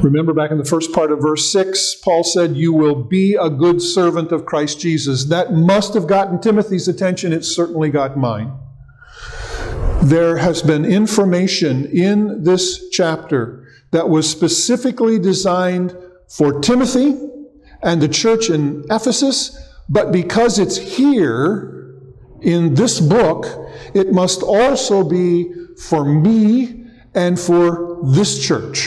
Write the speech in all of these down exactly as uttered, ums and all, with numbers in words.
Remember back in the first part of verse six, Paul said, you will be a good servant of Christ Jesus. That must have gotten Timothy's attention. It certainly got mine. There has been information in this chapter that was specifically designed for Timothy and the church in Ephesus, but because it's here in this book, it must also be for me and for this church.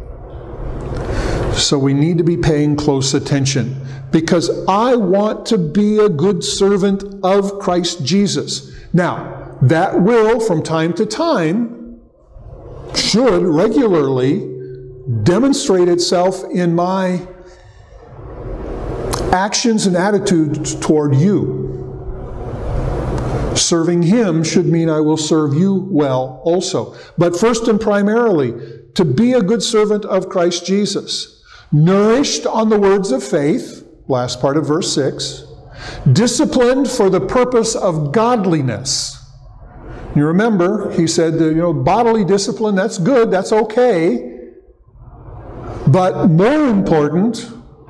So we need to be paying close attention, because I want to be a good servant of Christ Jesus. Now, that will, from time to time, should regularly demonstrate itself in my actions and attitudes toward you. Serving Him should mean I will serve you well also. But first and primarily, to be a good servant of Christ Jesus, nourished on the words of faith, last part of verse six, disciplined for the purpose of godliness. You remember, he said, you know, bodily discipline, that's good, that's okay. But more important,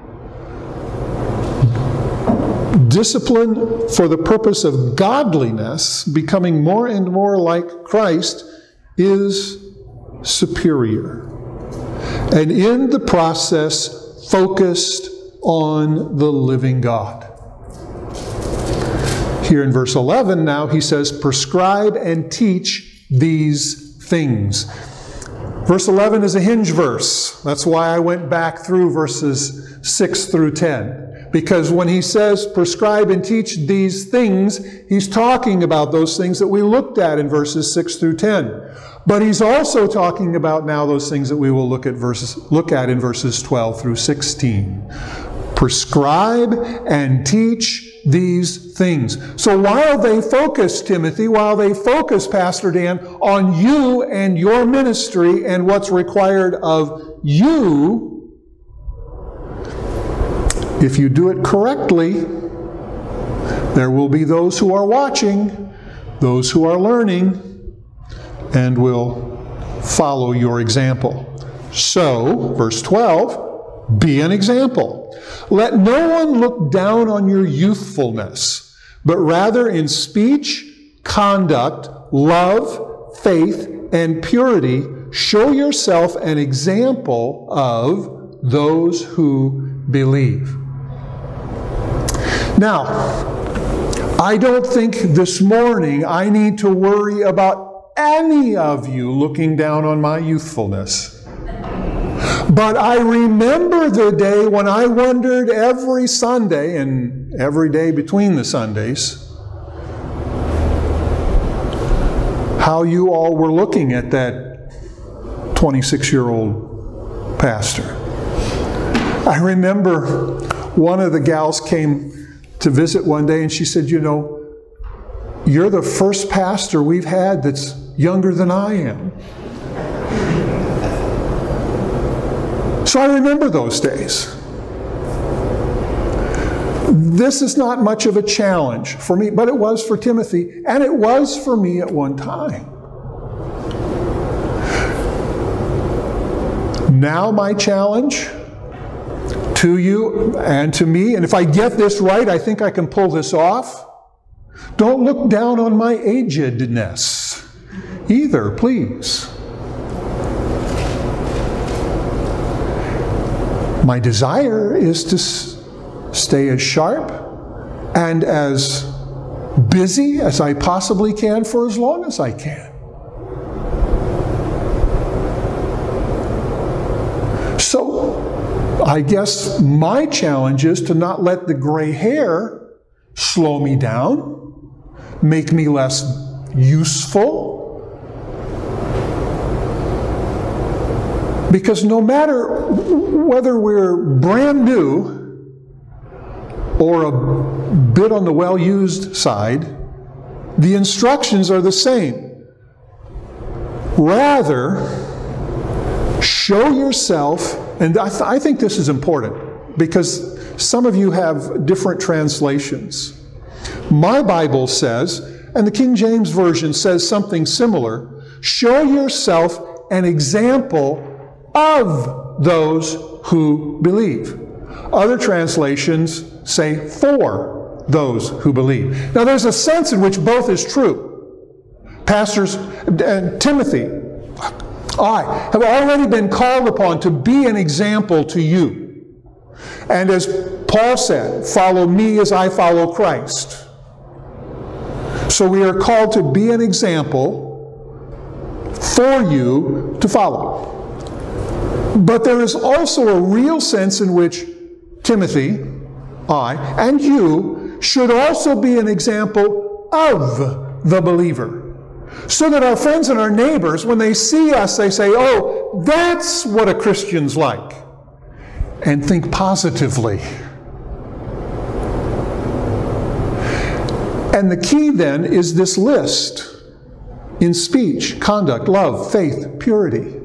discipline for the purpose of godliness, becoming more and more like Christ, is superior. And in the process, focused on the living God. Here in verse eleven now, he says, prescribe and teach these things. Verse eleven is a hinge verse. That's why I went back through verses six through ten. Because when he says prescribe and teach these things, he's talking about those things that we looked at in verses six through ten. But he's also talking about now those things that we will look at verses look at in verses twelve through sixteen. Prescribe and teach these things. So while they focus, Timothy, while they focus, Pastor Dan, on you and your ministry and what's required of you, if you do it correctly, there will be those who are watching, those who are learning, and will follow your example. So, verse twelve, be an example. Let no one look down on your youthfulness, but rather in speech, conduct, love, faith, and purity, show yourself an example of those who believe. Now, I don't think this morning I need to worry about any of you looking down on my youthfulness. But I remember the day when I wondered every Sunday and every day between the Sundays how you all were looking at that twenty-six-year-old pastor. I remember one of the gals came to visit one day and she said, you know, you're the first pastor we've had that's younger than I am. So I remember those days. This is not much of a challenge for me, but it was for Timothy, and it was for me at one time. Now my challenge to you and to me, and if I get this right, I think I can pull this off. Don't look down on my agedness either, please. My desire is to s- stay as sharp and as busy as I possibly can for as long as I can. So, I guess my challenge is to not let the gray hair slow me down, make me less useful. Because no matter whether we're brand new or a bit on the well-used side, the instructions are the same. Rather, show yourself, and I, th- I think this is important because some of you have different translations. My Bible says, and the King James Version says something similar, show yourself an example of those who believe. Other translations say for those who believe. Now there's a sense in which both is true. Pastors, uh, Timothy, I have already been called upon to be an example to you. And as Paul said, follow me as I follow Christ. So we are called to be an example for you to follow. But there is also a real sense in which Timothy, I, and you should also be an example of the believer. So that our friends and our neighbors, when they see us, they say, oh, that's what a Christian's like. And think positively. And the key then is this list in speech, conduct, love, faith, purity.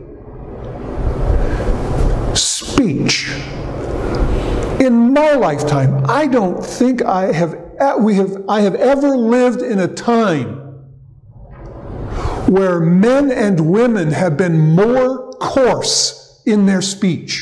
Speech. In my lifetime, I don't think I have, we have, I have ever lived in a time where men and women have been more coarse in their speech.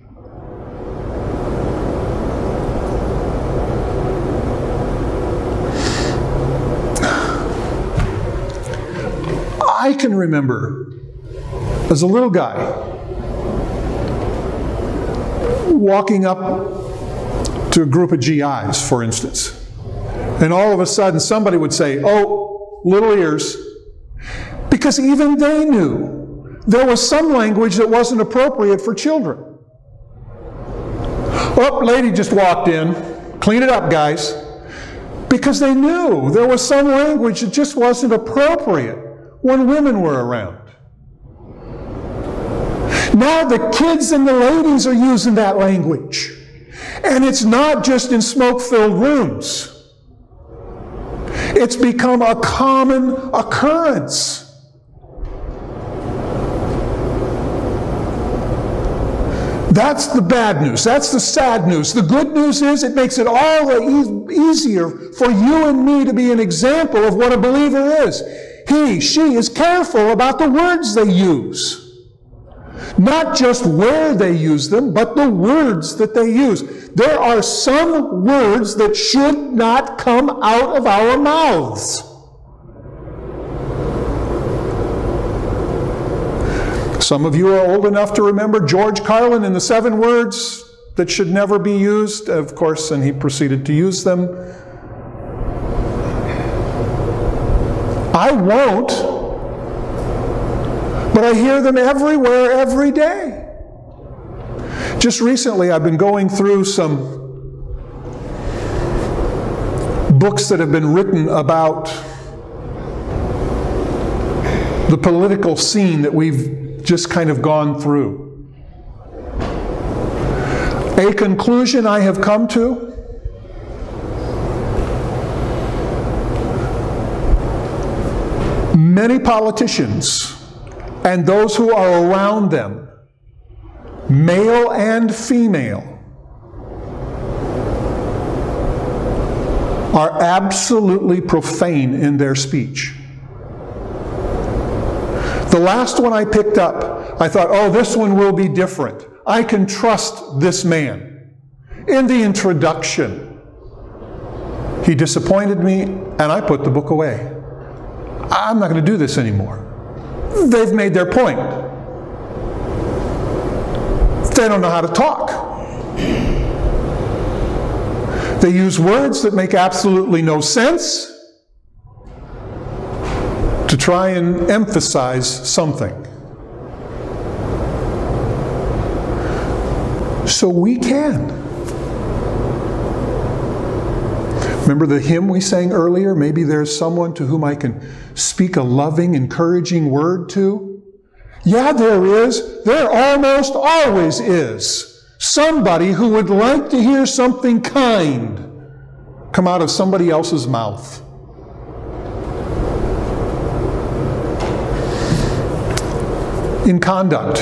I can remember, as a little guy, walking up to a group of G Is, for instance, and all of a sudden somebody would say, oh, little ears, because even they knew there was some language that wasn't appropriate for children. Oh, lady just walked in, clean it up, guys, because they knew there was some language that just wasn't appropriate when women were around. Now the kids and the ladies are using that language. And it's not just in smoke-filled rooms. It's become a common occurrence. That's the bad news. That's the sad news. The good news is it makes it all the e- easier for you and me to be an example of what a believer is. He, she is careful about the words they use. Not just where they use them, but the words that they use. There are some words that should not come out of our mouths. Some of you are old enough to remember George Carlin and the seven words that should never be used, of course, and he proceeded to use them. I won't, but I hear them everywhere, every day. Just recently, I've been going through some books that have been written about the political scene that we've just kind of gone through. A conclusion I have come to: many politicians and those who are around them, male and female, are absolutely profane in their speech. The last one I picked up, I thought, oh, this one will be different. I can trust this man. In the introduction, he disappointed me, and I put the book away. I'm not going to do this anymore. They've made their point. They don't know how to talk. They use words that make absolutely no sense to try and emphasize something. So we can. Remember the hymn we sang earlier? Maybe there's someone to whom I can speak a loving, encouraging word to. Yeah, there is. There almost always is somebody who would like to hear something kind come out of somebody else's mouth. In conduct,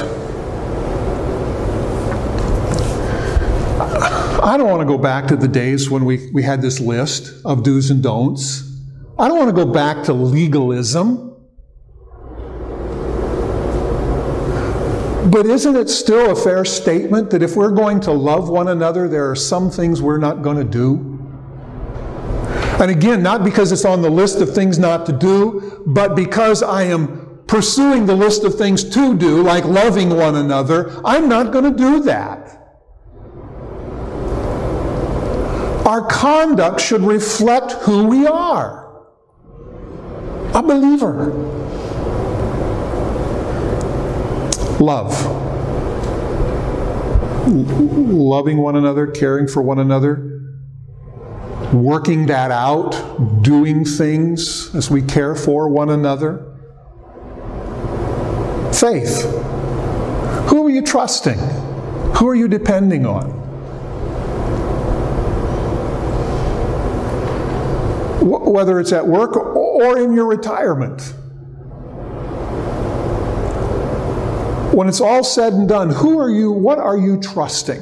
I don't want to go back to the days when we, we had this list of do's and don'ts. I don't want to go back to legalism. But isn't it still a fair statement that if we're going to love one another, there are some things we're not going to do? And again, not because it's on the list of things not to do, but because I am pursuing the list of things to do, like loving one another, I'm not going to do that. Our conduct should reflect who we are. A believer. Love. Loving one another, caring for one another, working that out, doing things as we care for one another. Faith. Who are you trusting? Who are you depending on? Whether it's at work or in your retirement. When it's all said and done, who are you, what are you trusting?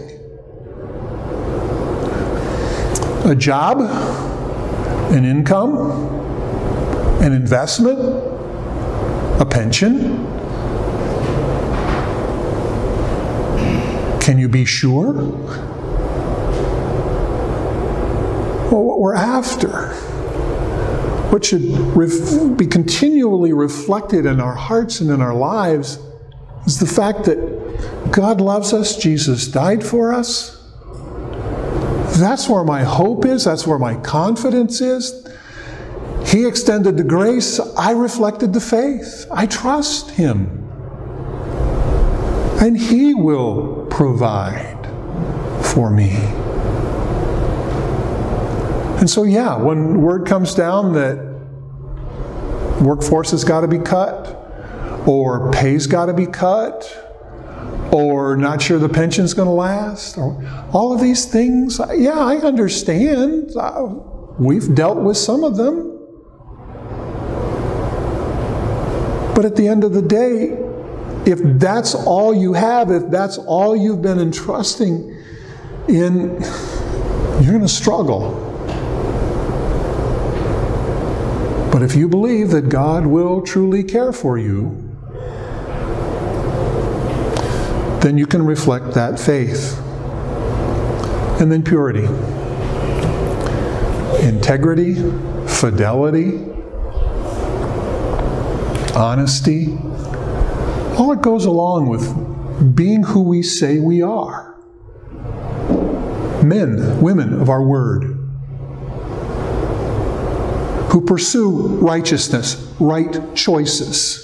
A job? An income? An investment? A pension? Can you be sure? Well, what we're after, what should ref- be continually reflected in our hearts and in our lives, is the fact that God loves us, Jesus died for us. That's where my hope is, that's where my confidence is. He extended the grace, I reflected the faith. I trust Him. And He will provide for me. And so, yeah, when word comes down that workforce has got to be cut, or pay's got to be cut, or not sure the pension's going to last, or all of these things, yeah, I understand. We've dealt with some of them. But at the end of the day, if that's all you have, if that's all you've been entrusting in, you're going to struggle. But if you believe that God will truly care for you, then you can reflect that faith. And then purity. Integrity, fidelity, honesty. All it goes along with being who we say we are. Men, women of our word, who pursue righteousness, right choices,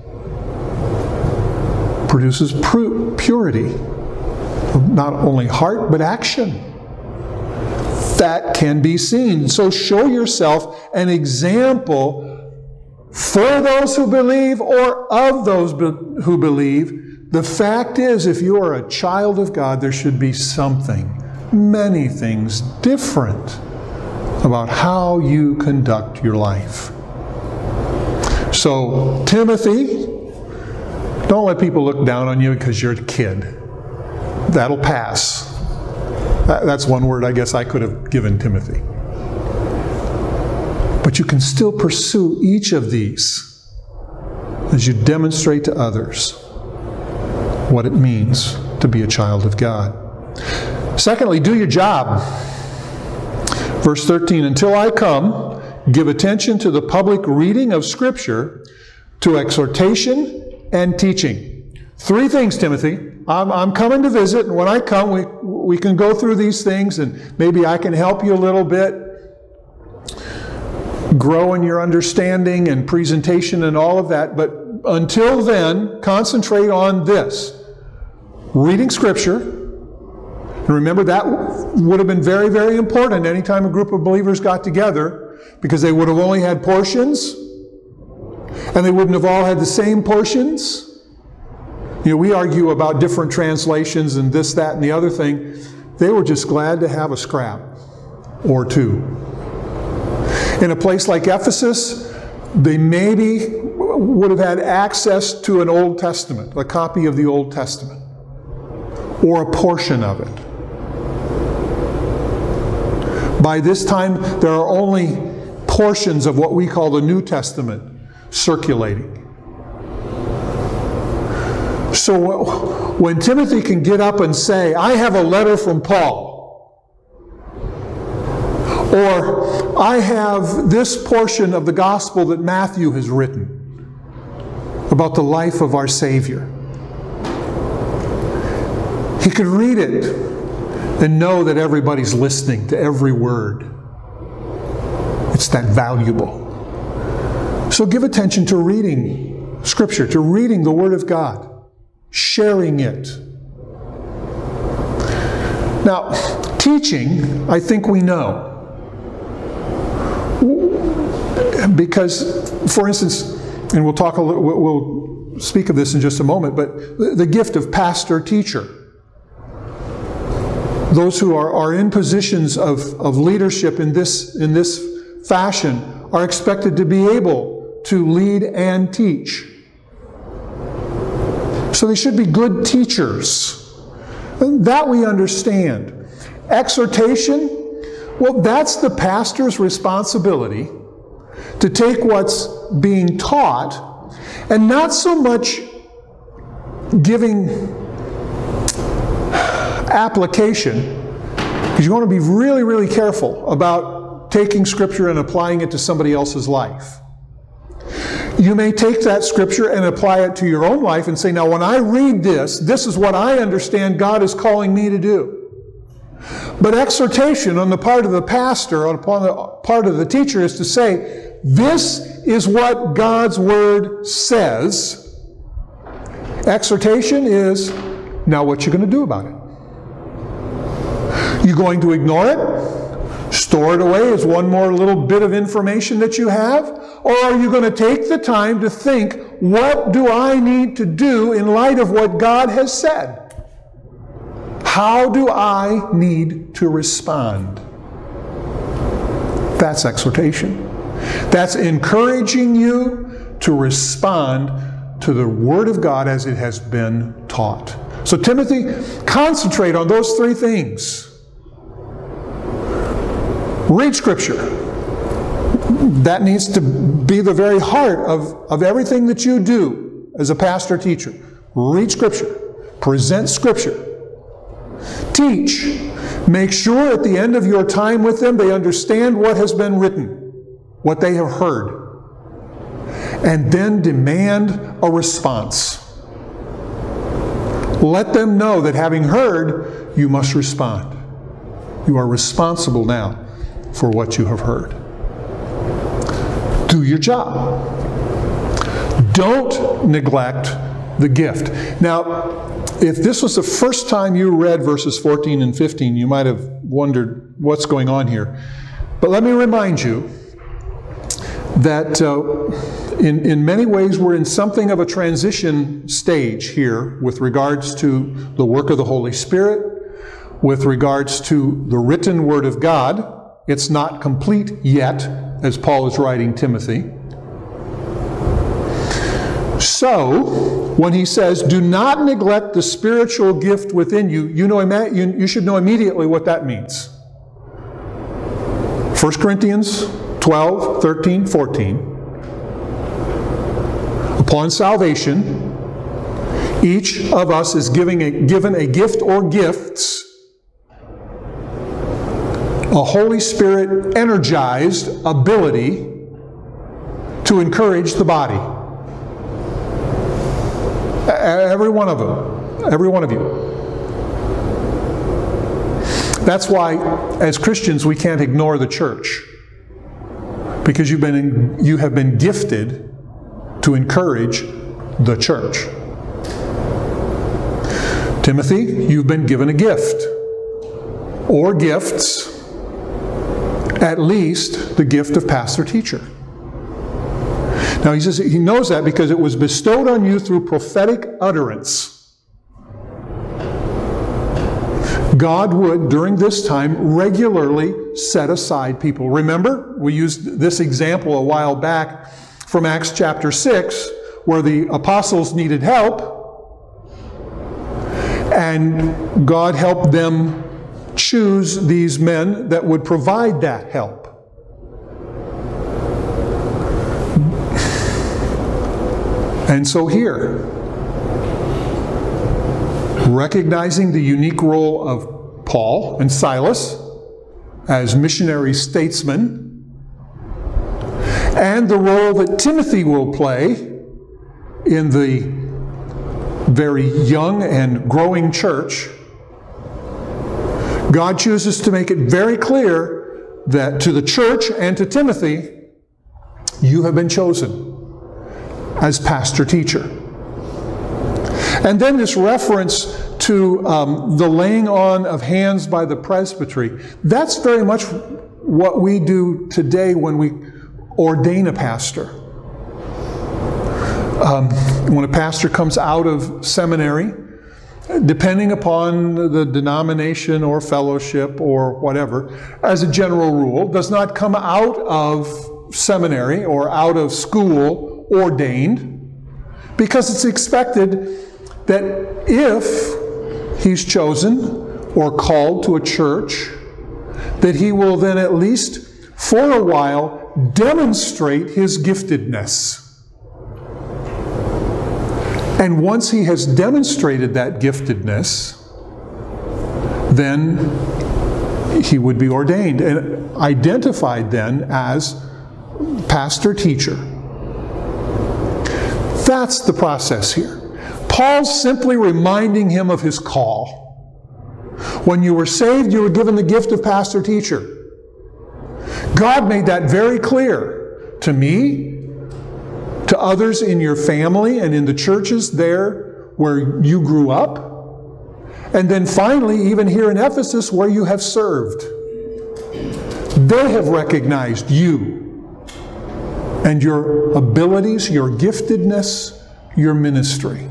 produces purity of not only heart but action. That can be seen. So show yourself an example for those who believe or of those be- who believe. The fact is, if you are a child of God, there should be something, many things different about how you conduct your life. So, Timothy, don't let people look down on you because you're a kid. That'll pass. That's one word I guess I could have given Timothy. But you can still pursue each of these as you demonstrate to others what it means to be a child of God. Secondly, do your job. Verse thirteen, until I come, give attention to the public reading of Scripture, to exhortation and teaching. Three things, Timothy. I'm, I'm coming to visit, and when I come, we, we can go through these things, and maybe I can help you a little bit grow in your understanding and presentation and all of that. But until then, concentrate on this. Reading Scripture. And remember, that would have been very, very important anytime a group of believers got together, because they would have only had portions, and they wouldn't have all had the same portions. You know, we argue about different translations and this, that, and the other thing. They were just glad to have a scrap or two. In a place like Ephesus, they maybe would have had access to an Old Testament, a copy of the Old Testament, or a portion of it. By this time, there are only portions of what we call the New Testament circulating. So when Timothy can get up and say, I have a letter from Paul, or I have this portion of the gospel that Matthew has written about the life of our Savior, he could read it and know that everybody's listening to every word. It's that valuable. So give attention to reading Scripture, to reading the Word of God, sharing it. Now, teaching, I think we know. Because, for instance, and we'll talk a little, we'll speak of this in just a moment, but the gift of pastor-teacher. Those who are, are in positions of, of leadership in this, in this fashion are expected to be able to lead and teach. So they should be good teachers. And that we understand. Exhortation, well, that's the pastor's responsibility to take what's being taught and not so much giving application, because you want to be really, really careful about taking Scripture and applying it to somebody else's life. You may take that Scripture and apply it to your own life and say, now when I read this, this is what I understand God is calling me to do. But exhortation on the part of the pastor, on the part of the teacher, is to say, this is what God's Word says. Exhortation is, now what you going to do about it? You going to ignore it? Store it away as one more little bit of information that you have? Or are you going to take the time to think, what do I need to do in light of what God has said? How do I need to respond? That's exhortation. That's encouraging you to respond to the Word of God as it has been taught. So Timothy, concentrate on those three things. Read Scripture. That needs to be the very heart of, of everything that you do as a pastor teacher. Read Scripture. Present Scripture. Teach. Make sure at the end of your time with them they understand what has been written, what they have heard. And then demand a response. Let them know that having heard, you must respond. You are responsible now for what you have heard. Do your job. Don't neglect the gift. Now, if this was the first time you read verses fourteen and fifteen, you might have wondered what's going on here. But let me remind you that uh, in, in many ways we're in something of a transition stage here with regards to the work of the Holy Spirit, with regards to the written Word of God. It's not complete yet, as Paul is writing Timothy. So, when he says, do not neglect the spiritual gift within you, you, know, you, you should know immediately what that means. First Corinthians twelve, thirteen, fourteen. Upon salvation, each of us is giving a, given a gift or gifts, a Holy Spirit energized ability to encourage the body. Every one of them. Every one of you. That's why, as Christians, we can't ignore the church. Because you've been, you have been gifted to encourage the church. Timothy, you've been given a gift. Or gifts. At least the gift of pastor-teacher. Now he says he knows that because it was bestowed on you through prophetic utterance. God would, during this time, regularly set aside people. Remember, we used this example a while back from Acts chapter six, where the apostles needed help, and God helped them choose these men that would provide that help. And so here, recognizing the unique role of Paul and Silas as missionary statesmen, and the role that Timothy will play in the very young and growing church, God chooses to make it very clear that to the church and to Timothy, you have been chosen as pastor-teacher. And then this reference to um, the laying on of hands by the presbytery, that's very much what we do today when we ordain a pastor. Um, when a pastor comes out of seminary, depending upon the denomination or fellowship or whatever, as a general rule, does not come out of seminary or out of school ordained, because it's expected that if he's chosen or called to a church, that he will then at least for a while demonstrate his giftedness. And once he has demonstrated that giftedness, then he would be ordained and identified then as pastor-teacher. That's the process here. Paul's simply reminding him of his call. When you were saved, you were given the gift of pastor-teacher. God made that very clear to me, to others in your family and in the churches there where you grew up, and then finally even here in Ephesus where you have served. They have recognized you and your abilities, your giftedness, your ministry.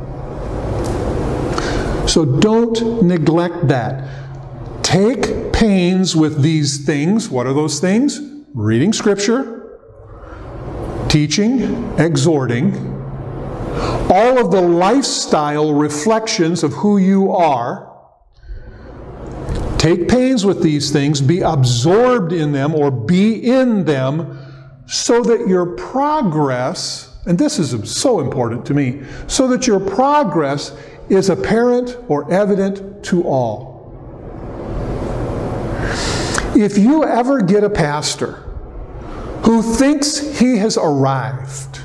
So don't neglect that. Take pains with these things. What are those things? Reading Scripture, teaching, exhorting, all of the lifestyle reflections of who you are. Take pains with these things, be absorbed in them or be in them, so that your progress, and this is so important to me, so that your progress is apparent or evident to all. If you ever get a pastor who thinks he has arrived,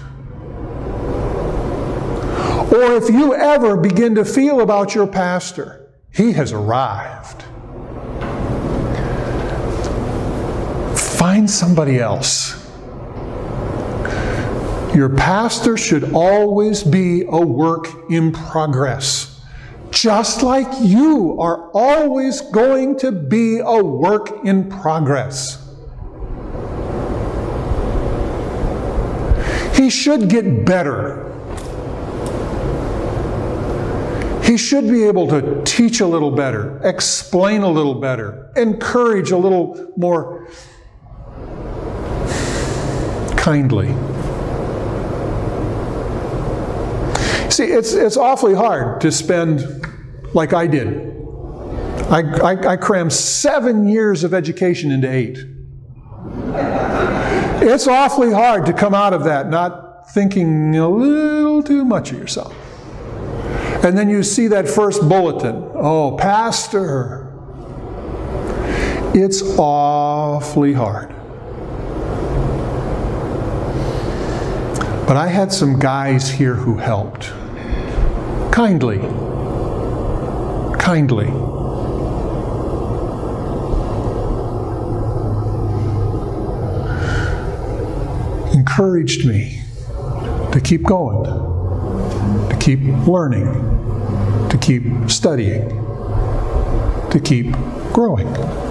or if you ever begin to feel about your pastor, he has arrived, find somebody else. Your pastor should always be a work in progress, just like you are always going to be a work in progress. He should get better. He should be able to teach a little better, explain a little better, encourage a little more kindly. See, it's, it's awfully hard to spend, like I did. I, I, I crammed seven years of education into eight. It's awfully hard to come out of that not thinking a little too much of yourself. And then you see that first bulletin. Oh, pastor. It's awfully hard. But I had some guys here who helped. Kindly. Kindly. Encouraged me to keep going, to keep learning, to keep studying, to keep growing.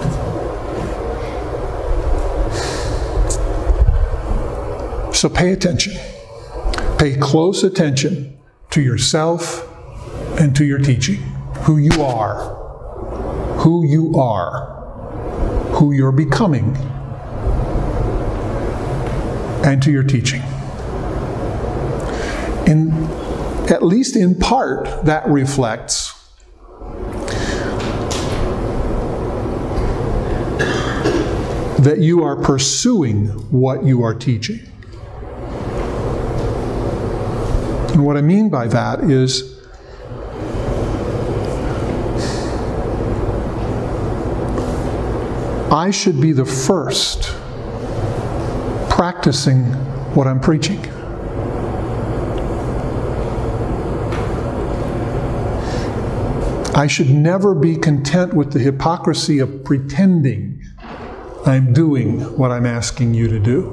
So pay attention. Pay close attention to yourself and to your teaching. Who you are. Who you are. Who you're becoming. And to your teaching. In, at least in part, that reflects that you are pursuing what you are teaching. And what I mean by that is I should be the first practicing what I'm preaching. I should never be content with the hypocrisy of pretending I'm doing what I'm asking you to do.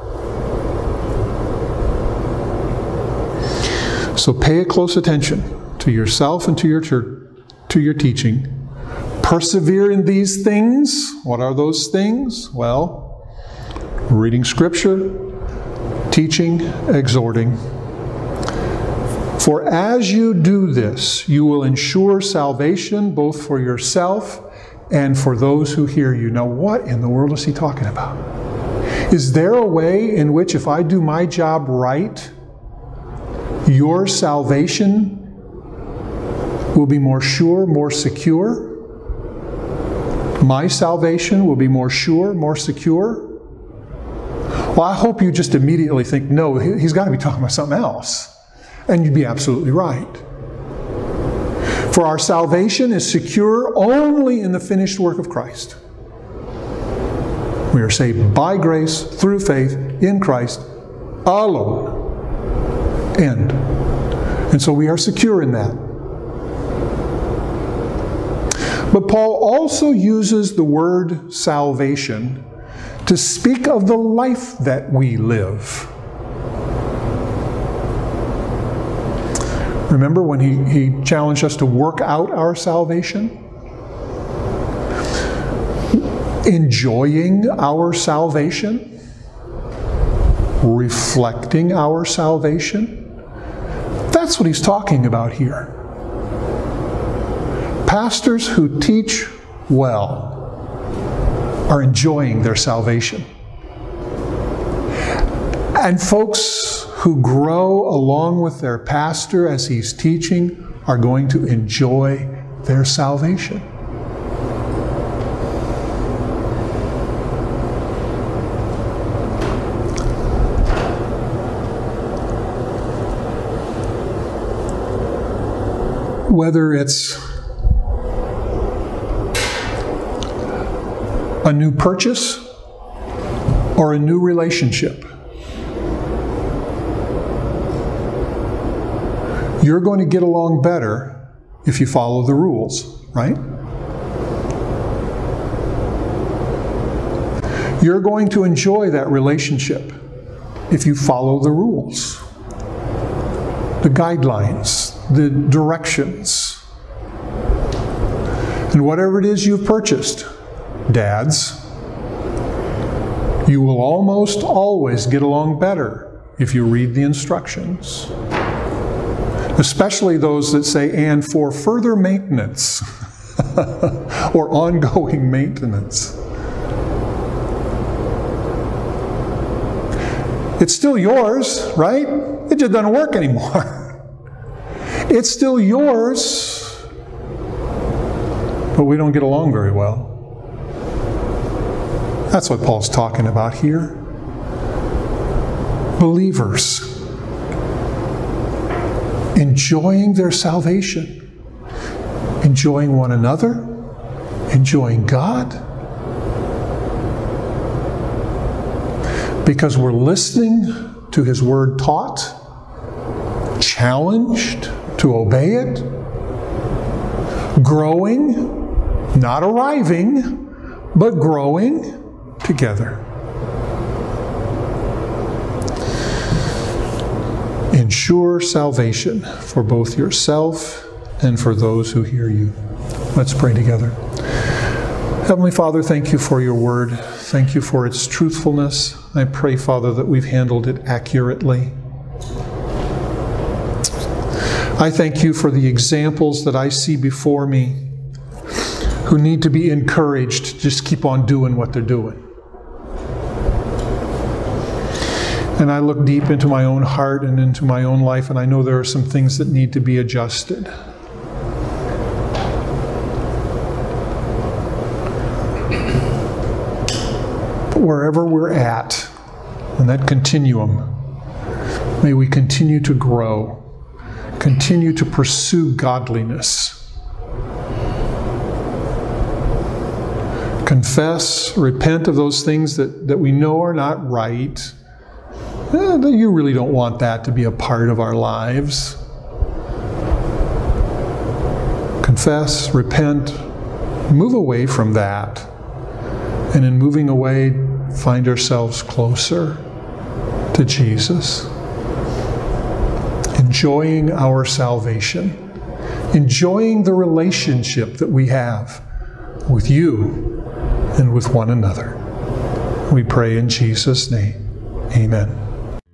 So pay close attention to yourself and to your church, to your teaching. Persevere in these things. What are those things? Well, reading Scripture, teaching, exhorting. For as you do this, you will ensure salvation both for yourself and for those who hear you. Now, what in the world is he talking about? Is there a way in which if I do my job right, your salvation will be more sure, more secure? My salvation will be more sure, more secure? Well, I hope you just immediately think, no, he's got to be talking about something else. And you'd be absolutely right. For our salvation is secure only in the finished work of Christ. We are saved by grace, through faith, in Christ, alone. End. And so we are secure in that. But Paul also uses the word salvation to speak of the life that we live. Remember when he, he challenged us to work out our salvation? Enjoying our salvation? Reflecting our salvation? That's what he's talking about here. Pastors who teach well are enjoying their salvation. And folks who grow along with their pastor as he's teaching are going to enjoy their salvation. Whether it's a new purchase or a new relationship, you're going to get along better if you follow the rules, right? You're going to enjoy that relationship if you follow the rules, the guidelines, the directions. And whatever it is you've purchased, dads, you will almost always get along better if you read the instructions. Especially those that say, and for further maintenance or ongoing maintenance. It's still yours, right? It just doesn't work anymore. It's still yours, but we don't get along very well. That's what Paul's talking about here. Believers enjoying their salvation, enjoying one another, enjoying God, because we're listening to His Word taught, challenged to obey it, growing, not arriving, but growing together. Ensure salvation for both yourself and for those who hear you. Let's pray together. Heavenly Father, thank you for your word. Thank you for its truthfulness. I pray, Father, that we've handled it accurately. I thank you for the examples that I see before me who need to be encouraged to just keep on doing what they're doing. And I look deep into my own heart and into my own life, and I know there are some things that need to be adjusted. But wherever we're at, in that continuum, may we continue to grow, continue to pursue godliness, Confess, repent of those things that, that we know are not right. Eh, that you really don't want that to be a part of our lives. Confess, repent, move away from that. And in moving away, find ourselves closer to Jesus. Enjoying our salvation. Enjoying the relationship that we have with you and with one another. We pray in Jesus' name. Amen.